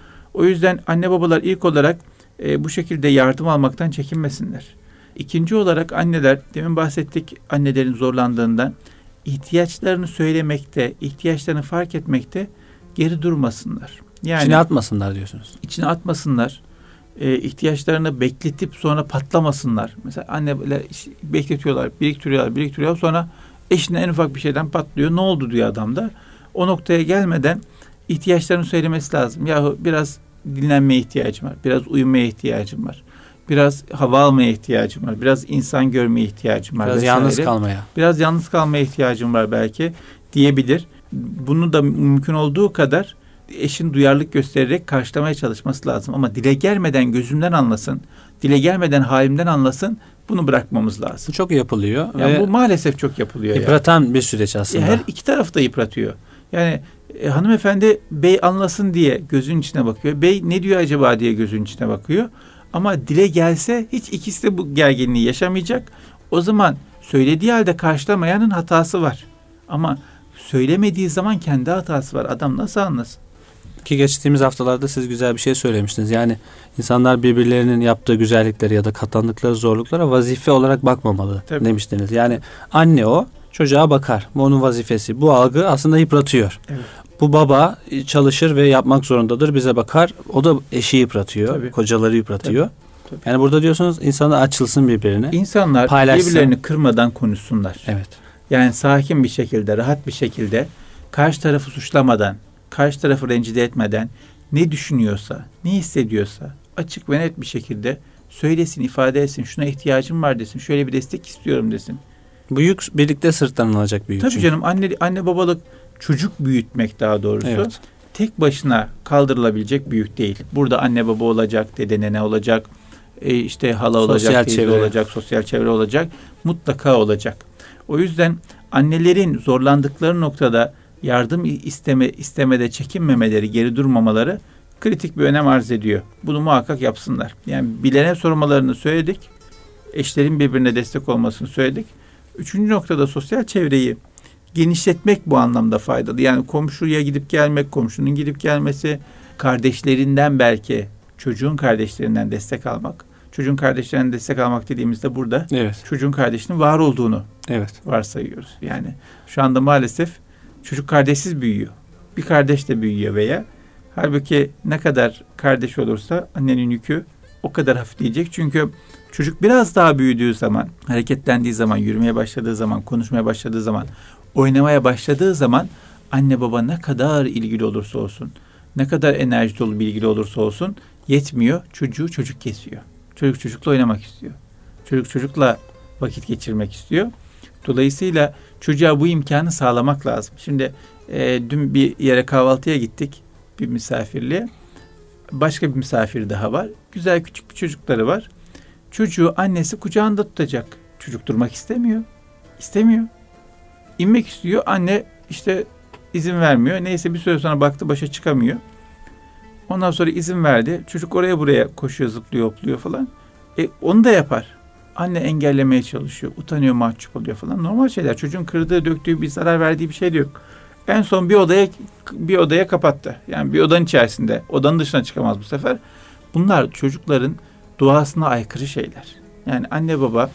O yüzden anne babalar ilk olarak bu şekilde yardım almaktan çekinmesinler. İkinci olarak anneler, demin bahsettik annelerin zorlandığından, ihtiyaçlarını söylemekte, ihtiyaçlarını fark etmekte geri durmasınlar. Yani İçine atmasınlar diyorsunuz. İçine atmasınlar. İhtiyaçlarını bekletip sonra patlamasınlar. Mesela anneler bekletiyorlar, biriktiriyorlar. Sonra eşine en ufak bir şeyden patlıyor. Ne oldu diyor adam da. O noktaya gelmeden ihtiyaçlarını söylemesi lazım. Yahu biraz dinlenmeye ihtiyacım var. Biraz uyumaya ihtiyacım var. Biraz hava almaya ihtiyacım var. Biraz insan görmeye ihtiyacım var. Biraz vesaire. yalnız kalmaya. Biraz yalnız kalmaya ihtiyacım var belki diyebilir. Bunu da mümkün olduğu kadar eşin duyarlılık göstererek karşılamaya çalışması lazım. Ama dile gelmeden gözümden anlasın, dile gelmeden halimden anlasın, bunu bırakmamız lazım. Bu çok yapılıyor. Yani bu maalesef çok yapılıyor. Yıpratan bir süreç aslında. Her iki tarafı da yıpratıyor. Yani hanımefendi bey anlasın diye gözün içine bakıyor. Bey ne diyor acaba diye gözün içine bakıyor. Ama dile gelse hiç ikisi de bu gerginliği yaşamayacak. O zaman söylediği halde karşılamayanın hatası var. Ama söylemediği zaman kendi hatası var. Adam nasıl anlasın? Ki geçtiğimiz haftalarda siz güzel bir şey söylemiştiniz. Yani insanlar birbirlerinin yaptığı güzellikleri ya da katlandıkları zorluklara vazife olarak bakmamalı demiştiniz. Yani anne o çocuğa bakar. Bu onun vazifesi. Bu algı aslında yıpratıyor. Evet. Bu baba çalışır ve yapmak zorundadır. Bize bakar. O da eşi yıpratıyor. Tabii. Kocaları yıpratıyor. Tabii. Yani burada diyorsunuz insanlar açılsın birbirine. İnsanlar paylaşsın. Birbirlerini kırmadan konuşsunlar. Evet. Yani sakin bir şekilde, rahat bir şekilde, karşı tarafı suçlamadan, karşı tarafı rencide etmeden ne düşünüyorsa, ne hissediyorsa açık ve net bir şekilde söylesin, ifade etsin. Şuna ihtiyacım var desin. Şöyle bir destek istiyorum desin. Bu yük birlikte sırttan alınacak bir yük. Tabii canım, anne babalık, çocuk büyütmek daha doğrusu. Evet. Tek başına kaldırılabilecek bir yük değil. Burada anne baba olacak, dede nene olacak, işte hala olacak, teyze olacak, sosyal çevre olacak. Mutlaka olacak. O yüzden annelerin zorlandıkları noktada yardım istemede çekinmemeleri, geri durmamaları kritik bir önem arz ediyor. Bunu muhakkak yapsınlar. Yani bilene sormalarını söyledik. Eşlerin birbirine destek olmasını söyledik. 3. noktada sosyal çevreyi genişletmek bu anlamda faydalı. Yani komşuya gidip gelmek, komşunun gidip gelmesi, kardeşlerinden belki çocuğun kardeşlerinden destek almak. Çocuğun kardeşlerinden destek almak dediğimizde burada çocuğun kardeşinin var olduğunu varsayıyoruz. Yani şu anda maalesef çocuk kardeşsiz büyüyor. Bir kardeş de büyüyor veya halbuki ne kadar kardeş olursa annenin yükü o kadar hafifleyecek. Çünkü çocuk biraz daha büyüdüğü zaman, hareketlendiği zaman, yürümeye başladığı zaman, konuşmaya başladığı zaman, oynamaya başladığı zaman anne baba ne kadar ilgili olursa olsun, ne kadar enerji dolu bilgili olursa olsun Yetmiyor. Çocuğu çocuk kesiyor. Çocuk çocukla oynamak istiyor. Çocuk çocukla vakit geçirmek istiyor. Dolayısıyla çocuğa bu imkanı sağlamak lazım. Şimdi dün bir yere kahvaltıya gittik. Bir misafirliğe. Başka bir misafir daha var. Güzel küçük bir çocukları var. Çocuğu annesi kucağında tutacak. Çocuk durmak istemiyor. İstemiyor. İnmek istiyor. Anne işte izin vermiyor. Neyse bir süre sonra baktı başa çıkamıyor. Ondan sonra izin verdi. Çocuk oraya buraya koşuyor, zıplıyor, hopluyor falan. Onu da yapar. Anne engellemeye çalışıyor. Utanıyor, mahcup oluyor falan. Normal şeyler. Çocuğun kırdığı, döktüğü, bir zarar verdiği bir şey de yok. En son bir odaya kapattı. Yani bir odanın içerisinde. Odanın dışına çıkamaz bu sefer. Bunlar çocukların doğasına aykırı şeyler. Yani anne baba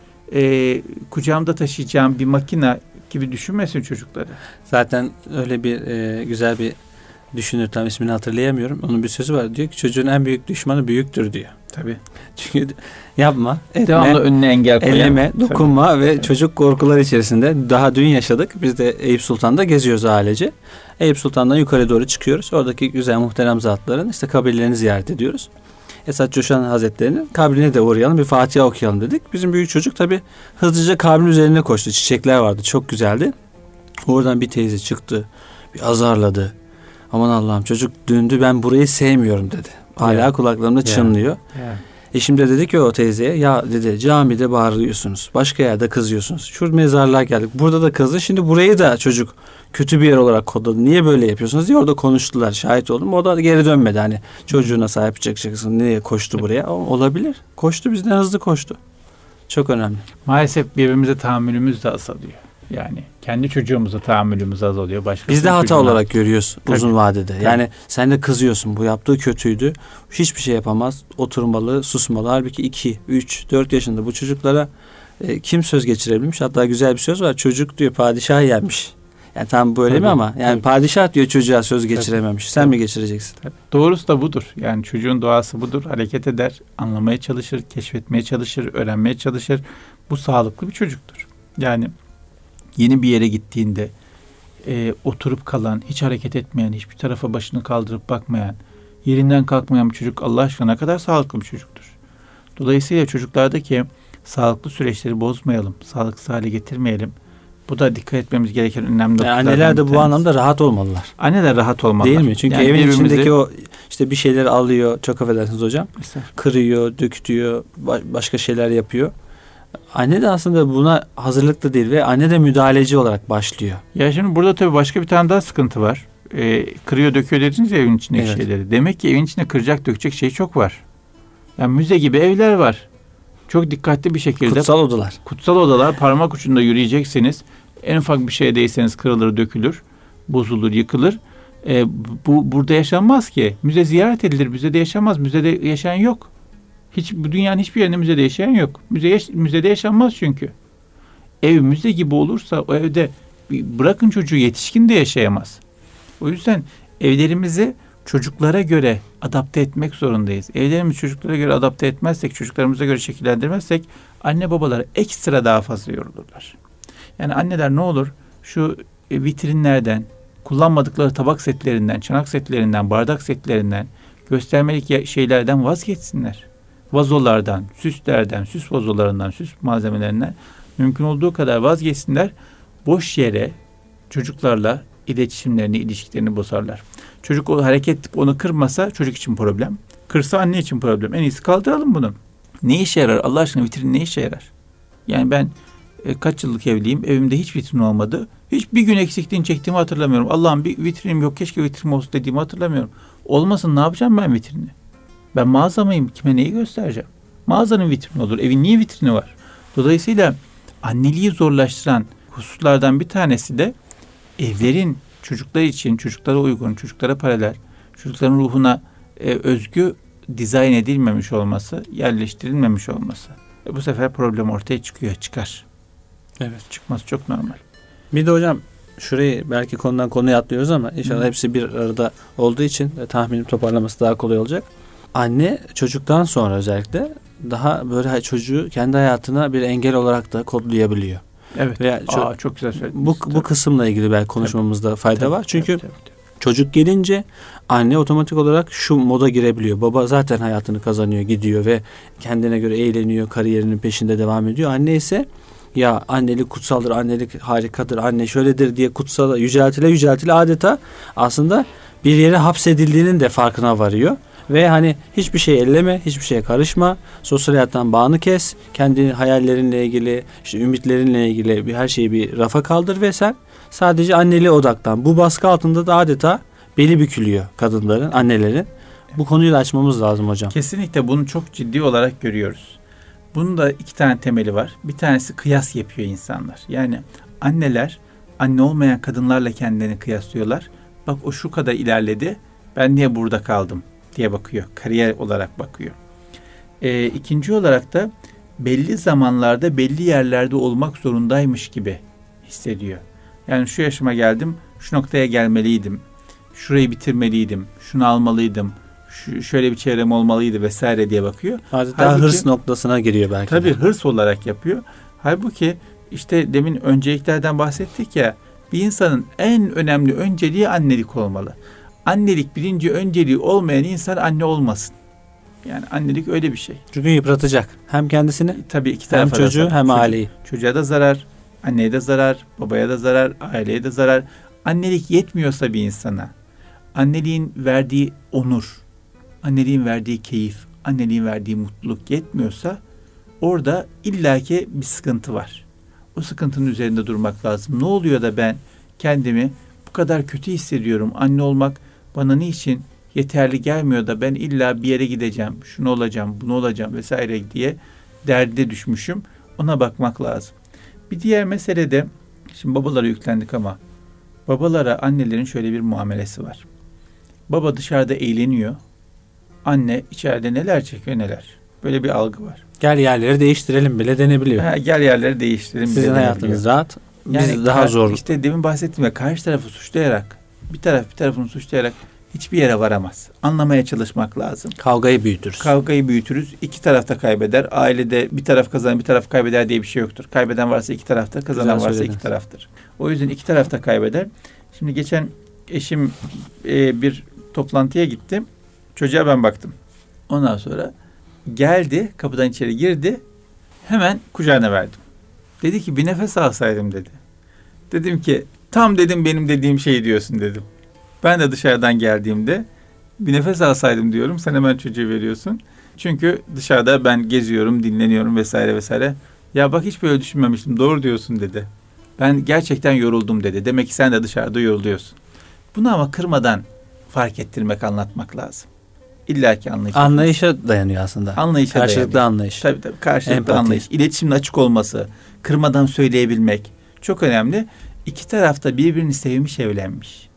kucağımda taşıyacağım bir makine gibi düşünmesin çocukları. Zaten öyle bir güzel bir düşünür, tam ismini hatırlayamıyorum. Onun bir sözü var. Diyor ki çocuğun en büyük düşmanı büyüktür diyor. Tabii. Çünkü yapma, etme, devamlı önüne engel koyan. elleme, dokunma. Tabii. Ve tabii. Çocuk korkular içerisinde. Daha dün yaşadık. Biz de Eyüp Sultan'da geziyoruz ailece. Eyüp Sultan'dan yukarı doğru çıkıyoruz. Oradaki güzel muhterem zatların işte kabirlerini ziyaret ediyoruz. Esad Coşan Hazretleri'nin kabrine de uğrayalım, bir Fatiha okuyalım dedik. Bizim büyük çocuk tabii hızlıca kabrin üzerine koştu. Çiçekler vardı, çok güzeldi. Oradan bir teyze çıktı, bir azarladı. Aman Allah'ım, çocuk döndü, ben burayı sevmiyorum dedi. Hala kulaklarımda çınlıyor. Eşim de dedi ki o teyzeye, ya dedi, camide bağırıyorsunuz, başka yerde kızıyorsunuz. Şu mezarlığa geldik, burada da kızdı. Şimdi burayı da çocuk kötü bir yer olarak kodladı. Niye böyle yapıyorsunuz diye orada konuştular. Şahit oldum. O da geri dönmedi. Hani çocuğuna sahip çıkacaksın. Niye koştu buraya? Olabilir. Koştu, bizden hızlı koştu. Çok önemli. Maalesef birbirimize tahammülümüz de azalıyor. Yani kendi çocuğumuza tahammülümüz azalıyor. Biz de hata olarak görüyoruz uzun vadede. Tabii. Yani sen de kızıyorsun. Bu yaptığı kötüydü. Hiçbir şey yapamaz. Oturmalı, susmalı. Halbuki 2, 3, 4 yaşında bu çocuklara kim söz geçirebilmiş? Hatta güzel bir söz var. Çocuk diyor padişah yenmiş. Yani tam böyle mi ama? Yani padişah diyor çocuğa söz geçirememiş. Sen mi geçireceksin? Tabii. Doğrusu da budur. Yani çocuğun doğası budur. Hareket eder, anlamaya çalışır, keşfetmeye çalışır, öğrenmeye çalışır. Bu sağlıklı bir çocuktur. Yani yeni bir yere gittiğinde oturup kalan, hiç hareket etmeyen, hiçbir tarafa başını kaldırıp bakmayan, yerinden kalkmayan bir çocuk Allah aşkına ne kadar sağlıklı bir çocuktur. Dolayısıyla çocuklardaki sağlıklı süreçleri bozmayalım, sağlıksız hale getirmeyelim. Bu da dikkat etmemiz gereken önemli noktalardan. Anneler de bu anlamda rahat olmalılar. Anneler rahat olmalılar. Değil mi? Çünkü yani evin içindeki o işte bir şeyler alıyor, çok affedersiniz hocam, kırıyor, dökütüyor, başka şeyler yapıyor. Anne de aslında buna hazırlıklı değil ve anne de müdahaleci olarak başlıyor. Ya şimdi burada tabii başka bir tane daha sıkıntı var. Kırıyor, döküyor dediniz ya evin içindeki şeyleri. Demek ki evin içinde kıracak, dökecek şey çok var. Yani müze gibi evler var. Çok dikkatli bir şekilde. Kutsal odalar. Kutsal odalar, parmak ucunda yürüyeceksiniz. En ufak bir şey değseniz kırılır, dökülür, bozulur, yıkılır. Bu burada yaşanmaz ki. Müze ziyaret edilir, müzede yaşanmaz. Müzede yaşayan yok. Bu dünyanın hiçbir yerinde müzede yaşayan yok. Müzede yaşanmaz çünkü. Ev müze gibi olursa o evde bırakın çocuğu, yetişkin de yaşayamaz. O yüzden evlerimizi çocuklara göre adapte etmek zorundayız. Evlerimizi çocuklara göre adapte etmezsek, çocuklarımıza göre şekillendirmezsek anne babalar ekstra daha fazla yorulurlar. Yani anneler ne olur şu vitrinlerden, kullanmadıkları tabak setlerinden, çanak setlerinden, bardak setlerinden, göstermelik şeylerden vazgeçsinler. Vazolardan, süslerden, süs vazolarından, süs malzemelerinden mümkün olduğu kadar vazgeçsinler. Boş yere çocuklarla iletişimlerini, ilişkilerini bozarlar. Çocuk o hareket edip onu kırmasa çocuk için problem. Kırsa anne için problem. En iyisi kaldıralım bunu. Ne işe yarar? Allah aşkına vitrin ne işe yarar? Yani ben kaç yıllık evliyim. Evimde hiç vitrin olmadı. Hiçbir gün eksikliğini çektiğimi hatırlamıyorum. Allah'ım bir vitrinim yok. Keşke vitrinim olsun dediğimi hatırlamıyorum. Olmasın ne yapacağım ben vitrini? Ben mağaza mıyım? Kime neyi göstereceğim? Mağazanın vitrini olur. Evin niye vitrini var? Dolayısıyla anneliği zorlaştıran hususlardan bir tanesi de evlerin çocuklar için, çocuklara uygun, çocuklara paralel, çocukların ruhuna özgü dizayn edilmemiş olması, yerleştirilmemiş olması. Bu sefer problem ortaya çıkar. Evet. Çıkması çok normal. Bir de hocam şurayı belki konudan konuya atlıyoruz ama inşallah hepsi bir arada olduğu için tahminim toparlaması daha kolay olacak. Anne çocuktan sonra özellikle daha böyle çocuğu kendi hayatına bir engel olarak da kodlayabiliyor. Evet. Çok güzel söylediniz. Bu kısımla ilgili belki konuşmamızda fayda var. Çünkü Çocuk gelince anne otomatik olarak şu moda girebiliyor. Baba zaten hayatını kazanıyor, gidiyor ve kendine göre eğleniyor, kariyerinin peşinde devam ediyor. Anne ise ya annelik kutsaldır, annelik harikadır, anne şöyledir diye kutsal yüceltile adeta aslında bir yere hapsedildiğinin de farkına varıyor. Ve hani hiçbir şey elleme, hiçbir şeye karışma, sosyal hayattan bağını kes, kendi hayallerinle ilgili, işte ümitlerinle ilgili her şeyi bir rafa kaldır ve sen sadece anneliğe odaklan. Bu baskı altında da adeta beli bükülüyor kadınların, annelerin. Bu konuyu da açmamız lazım hocam. Kesinlikle bunu çok ciddi olarak görüyoruz. Bunun da 2 tane temeli var. Bir tanesi kıyas yapıyor insanlar. Yani anneler anne olmayan kadınlarla kendilerini kıyaslıyorlar. Bak o şu kadar ilerledi, ben niye burada kaldım diye bakıyor. Kariyer olarak bakıyor. İkinci olarak da belli zamanlarda belli yerlerde olmak zorundaymış gibi hissediyor. Yani şu yaşıma geldim, şu noktaya gelmeliydim, şurayı bitirmeliydim, şunu almalıydım, şöyle bir çevrem olmalıydı vesaire diye bakıyor. Daha hırs noktasına giriyor belki. Tabii hırs olarak yapıyor. Halbuki işte demin önceliklerden bahsettik ya, bir insanın en önemli önceliği annelik olmalı. Annelik birinci önceliği olmayan insan anne olmasın. Yani annelik öyle bir şey. Çünkü yıpratacak. Hem kendisini, tabii iki tarafa hem çocuğu hem aileyi. Çocuğa da zarar, anneye de zarar, babaya da zarar, aileye de zarar. Annelik yetmiyorsa bir insana, anneliğin verdiği onur, anneliğin verdiği keyif, anneliğin verdiği mutluluk yetmiyorsa orada illaki bir sıkıntı var. O sıkıntının üzerinde durmak lazım. Ne oluyor da ben kendimi bu kadar kötü hissediyorum? Anne olmak bana niçin yeterli gelmiyor da ben illa bir yere gideceğim, şunu olacağım, bunu olacağım vesaire diye derde düşmüşüm. Ona bakmak lazım. Bir diğer mesele de, şimdi babalara yüklendik ama babalara annelerin şöyle bir muamelesi var. Baba dışarıda eğleniyor. Anne içeride neler çekiyor neler. Böyle bir algı var. Gel yerleri değiştirelim bile denebiliyor. Gel yerleri değiştirelim bile denebiliyor. Sizin hayatınız rahat. Yani biz daha zor. İşte demin bahsettim ya, karşı tarafı suçlayarak, bir tarafını suçlayarak hiçbir yere varamaz. Anlamaya çalışmak lazım. Kavgayı büyütürüz. Kavgayı büyütürüz. İki taraf da kaybeder. Ailede bir taraf kazanır, bir taraf kaybeder diye bir şey yoktur. Kaybeden varsa iki taraftır, kazanan varsa iki taraftır. O yüzden iki taraf da kaybeder. Şimdi geçen eşim bir toplantıya gitti. Çocuğa ben baktım. Ondan sonra geldi, kapıdan içeri girdi. Hemen kucağına verdim. Dedi ki bir nefes alsaydım dedi. Dedim ki tam dedim benim dediğim şeyi diyorsun dedim. Ben de dışarıdan geldiğimde bir nefes alsaydım diyorum. Sen hemen çocuğa veriyorsun. Çünkü dışarıda ben geziyorum, dinleniyorum vesaire vesaire. Ya bak hiç böyle düşünmemiştim. Doğru diyorsun dedi. Ben gerçekten yoruldum dedi. Demek ki sen de dışarıda yoruluyorsun. Bunu ama kırmadan fark ettirmek, anlatmak lazım. İlla ki anlayışa dayanıyor aslında. Anlayışa karşılıklı dayanıyor. Anlayış. Tabii karşılıklı empati. Anlayış. İletişimin açık olması, kırmadan söyleyebilmek çok önemli. İki tarafta birbirini sevmiş, evlenmiş.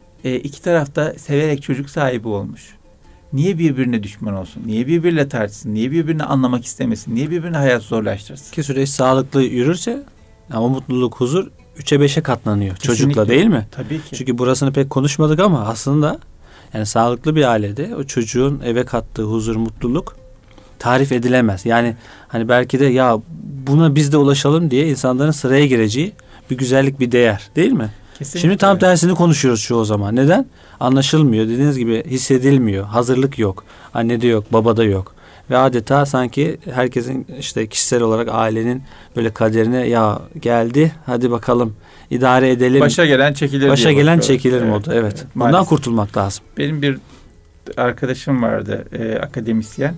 İki tarafta severek çocuk sahibi olmuş. Niye birbirine düşman olsun? Niye birbiriyle tartışsın? Niye birbirini anlamak istemesin? Niye birbirine hayat zorlaştırsın? Ki süreç sağlıklı yürürse ama mutluluk, huzur 3'e 5'e katlanıyor. Kesinlikle. Çocukla değil mi? Tabii ki. Çünkü burasını pek konuşmadık ama aslında yani sağlıklı bir ailede o çocuğun eve kattığı huzur, mutluluk tarif edilemez. Yani hani belki de ya buna biz de ulaşalım diye insanların sıraya gireceği bir güzellik, bir değer değil mi? Kesinlikle. Şimdi tam tersini konuşuyoruz çoğu zaman. Neden? Anlaşılmıyor. Dediğiniz gibi hissedilmiyor. Hazırlık yok. Annede yok, babada yok. Ve adeta sanki herkesin işte kişisel olarak ailenin böyle kaderine ya geldi hadi bakalım idare edelim. Başa gelen çekilir. Başa gelen çekilir modu. Evet. Bundan maalesef. kurtulmak lazım. Benim bir arkadaşım vardı, akademisyen.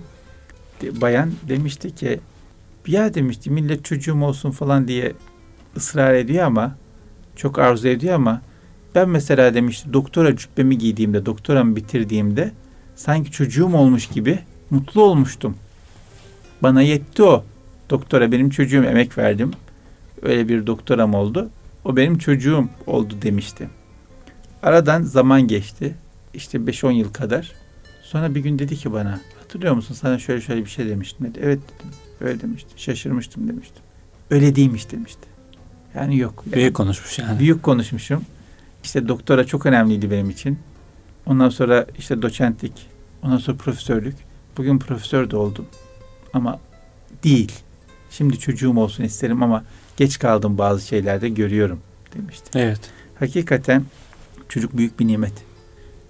Bayan demişti ki ya demişti millet çocuğum olsun falan diye ısrar ediyor ama çok arzu ediyor ama ben mesela demişti doktora cübbemi giydiğimde, doktoramı bitirdiğimde sanki çocuğum olmuş gibi mutlu olmuştum. Bana yetti o. Doktora benim çocuğum, emek verdim. Öyle bir doktoram oldu. O benim çocuğum oldu demişti. Aradan zaman geçti. İşte 5-10 yıl kadar. Sonra bir gün dedi ki bana hatırlıyor musun sana şöyle bir şey demiştim dedi. Evet dedim. Öyle demişti. Şaşırmıştım demiştim. Öyle değilmiş demişti. Yani yok. Yani büyük konuşmuş yani. Büyük konuşmuşum. İşte doktora çok önemliydi benim için. Ondan sonra işte doçentlik. Ondan sonra profesörlük. Bugün profesör de oldum. Ama değil. Şimdi çocuğum olsun isterim ama geç kaldım bazı şeylerde görüyorum demişti. Evet. Hakikaten çocuk büyük bir nimet.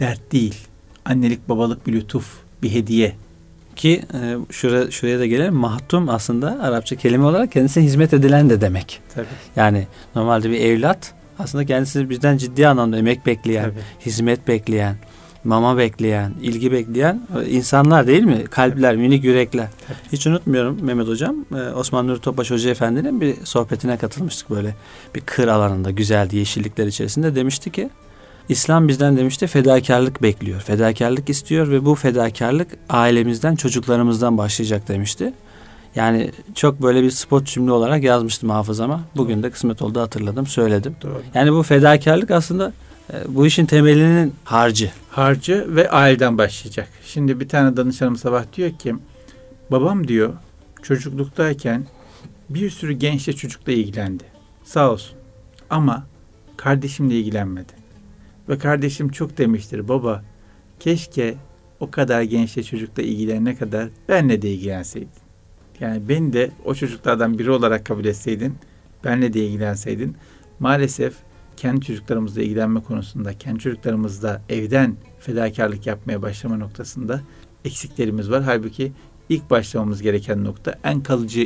dert değil. Annelik babalık bir lütuf, bir hediye. Ki şuraya da gelelim. Mahtum aslında Arapça kelime olarak kendisine hizmet edilen de demek. Tabii. Yani normalde bir evlat aslında kendisi bizden ciddi anlamda emek bekleyen, Tabii. hizmet bekleyen, mama bekleyen, ilgi bekleyen insanlar değil mi? Kalpler, minik yürekler. Tabii. Hiç unutmuyorum Mehmet Hocam. Osman Nuri Topbaş Hoca Efendi'nin bir sohbetine katılmıştık böyle. Bir kır alanında güzeldi, yeşillikler içerisinde. Demişti ki İslam bizden demişti fedakarlık bekliyor. Fedakarlık istiyor ve bu fedakarlık ailemizden, çocuklarımızdan başlayacak demişti. Yani çok böyle bir spot cümle olarak yazmıştım hafızama. Bugün de kısmet oldu, hatırladım, söyledim. Doğru. Yani bu fedakarlık aslında bu işin temelinin harcı. Harcı ve aileden başlayacak. Şimdi bir tane danışanım sabah diyor ki, babam diyor çocukluktayken bir sürü gençle çocukla ilgilendi. Sağ olsun. Ama kardeşimle ilgilenmedi. Ve kardeşim çok demiştir, baba keşke o kadar gençle çocukla ilgilenene kadar benle de ilgilenseydin. Yani beni de o çocuklardan biri olarak kabul etseydin, benle de ilgilenseydin. Maalesef kendi çocuklarımızla ilgilenme konusunda, kendi çocuklarımızla evden fedakarlık yapmaya başlama noktasında eksiklerimiz var. Halbuki ilk başlamamız gereken nokta, en kalıcı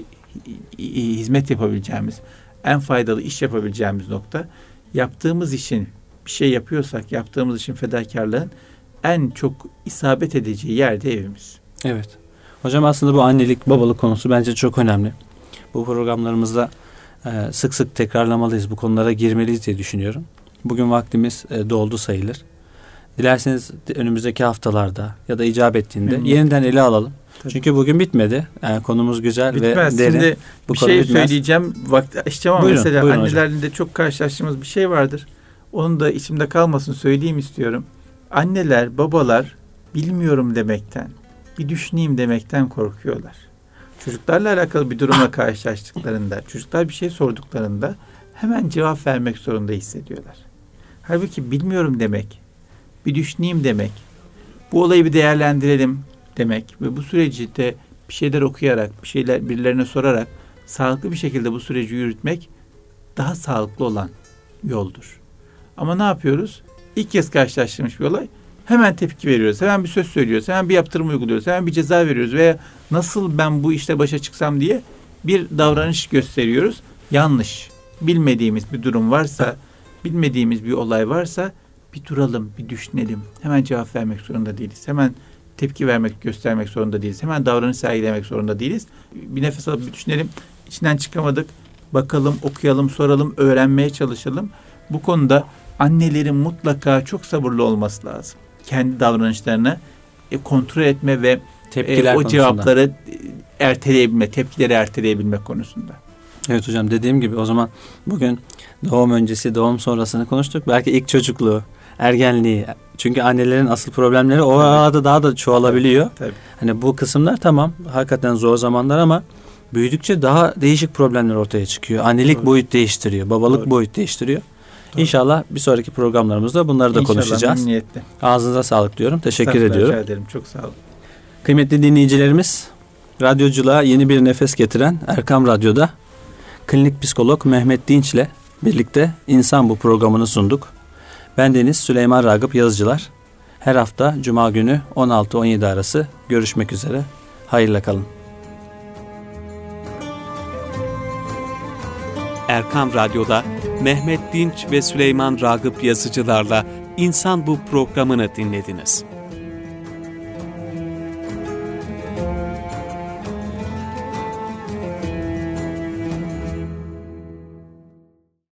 hizmet yapabileceğimiz, en faydalı iş yapabileceğimiz nokta, yaptığımız işin, bir şey yapıyorsak yaptığımız için fedakarlığın en çok isabet edeceği yerde evimiz. Evet. Hocam aslında bu annelik, babalık konusu bence çok önemli. Bu programlarımızda sık sık tekrarlamalıyız, bu konulara girmeliyiz diye düşünüyorum. Bugün vaktimiz doldu sayılır. Dilerseniz önümüzdeki haftalarda ya da icap ettiğinde yeniden ele alalım. Tabii. Çünkü bugün bitmedi. Yani konumuz güzel bitmez. Ve derin. Şimdi bu bir şey söyleyeceğim. Vakti açacağım ama buyurun, mesela buyurun annelerle hocam. de çok karşılaştığımız bir şey vardır. Onu da içimde kalmasın, söyleyeyim istiyorum. Anneler, babalar bilmiyorum demekten, bir düşüneyim demekten korkuyorlar. Çocuklarla alakalı bir durumla karşılaştıklarında, çocuklar bir şey sorduklarında hemen cevap vermek zorunda hissediyorlar. Halbuki bilmiyorum demek, bir düşüneyim demek, bu olayı bir değerlendirelim demek ve bu süreci de bir şeyler okuyarak, bir şeyler birilerine sorarak sağlıklı bir şekilde bu süreci yürütmek daha sağlıklı olan yoldur. Ama ne yapıyoruz? İlk kez karşılaştığımız bir olay, hemen tepki veriyoruz, hemen bir söz söylüyoruz, hemen bir yaptırım uyguluyoruz, hemen bir ceza veriyoruz veya nasıl ben bu işte başa çıksam diye bir davranış gösteriyoruz. Yanlış. Bilmediğimiz bir durum varsa, bilmediğimiz bir olay varsa bir duralım, bir düşünelim. Hemen cevap vermek zorunda değiliz. Hemen tepki vermek, göstermek zorunda değiliz. Hemen davranış sergilemek zorunda değiliz. Bir nefes alıp bir düşünelim. İçinden çıkamadık. Bakalım, okuyalım, soralım, öğrenmeye çalışalım. Bu konuda annelerin mutlaka çok sabırlı olması lazım. Kendi davranışlarını kontrol etme ve o cevapları erteleyebilme, tepkileri erteleyebilme konusunda. Evet hocam, dediğim gibi o zaman bugün doğum öncesi, doğum sonrasını konuştuk. Belki ilk çocukluğu, ergenliği. Çünkü annelerin asıl problemleri o arada daha da çoğalabiliyor. Tabii. Hani bu kısımlar tamam, hakikaten zor zamanlar ama büyüdükçe daha değişik problemler ortaya çıkıyor. Annelik Doğru. boyut değiştiriyor, babalık Doğru. boyut değiştiriyor. Doğru. İnşallah bir sonraki programlarımızda bunları da konuşacağız. Memnuniyetle. Ağzınıza sağlık diyorum. Teşekkür ediyorum. Rica ederim. Çok sağ olun. Kıymetli dinleyicilerimiz, radyoculuğa yeni bir nefes getiren Erkam Radyo'da klinik psikolog Mehmet Dinç'le birlikte İnsan Bu programını sunduk. Bendeniz Süleyman Ragıp Yazıcılar. Her hafta Cuma günü 16-17 arası görüşmek üzere. Hayırla kalın. Erkam Radyo'da Mehmet Dinç ve Süleyman Ragıp Yazıcılarla İnsan Bu programını dinlediniz.